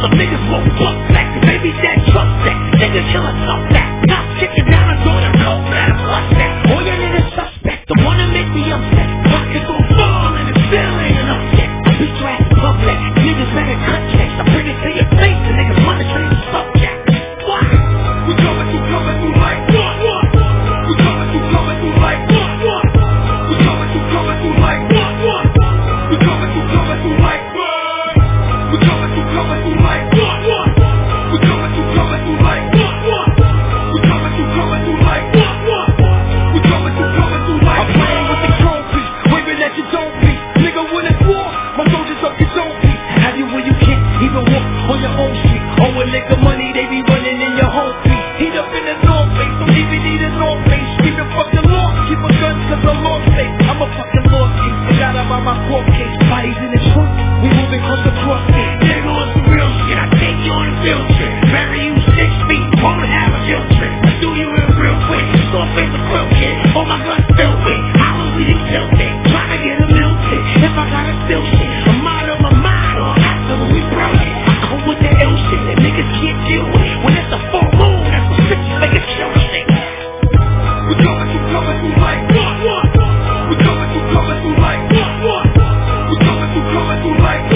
Some niggas won't fuck back. Baby that truck that. Nigga killin' up that. Cops kicking down the door to coke. Man, what's that? All your niggas suspect. The one that make me upset. Pockets gon' fall and it's still ain't enough yet. Bitch ass public. Niggas better cut checks. I bring it to your face. The niggas wanna train the subject. What? We coming through like what? We coming through like what? We coming through like what? We coming through like what? We coming through like what? We coming through like what? We coming through like what? We coming through like I'm playing with the trophy, waving at your don't be. Nigga, when it's war, my soldiers up your don't be. Have you where you can't even walk on your own street? Oh, a nigga money, they be running in your home street. Heat up in the north face, don't even need a north face. Keep the fucking law, keep a gun cause I'm law safe. I'm a fucking law case, forgot about my court case. Bodies in the trunk, we moving close to cross it. Nigga on some real shit, I take you on a field trip. Bury you 6 feet, won't have a guilt trip. I do you in real quick, soft face a quill kid. All my guns filled with, hollows with you tilted. Tryna get a melted, if I gotta steal shit. I'm out of my mind, or absolutely brilliant. I come with the ill shit that niggas can't deal with. When it's a full moon, that's when bitches make a chill shit. We coming through like what? We coming through like what? We coming through like what?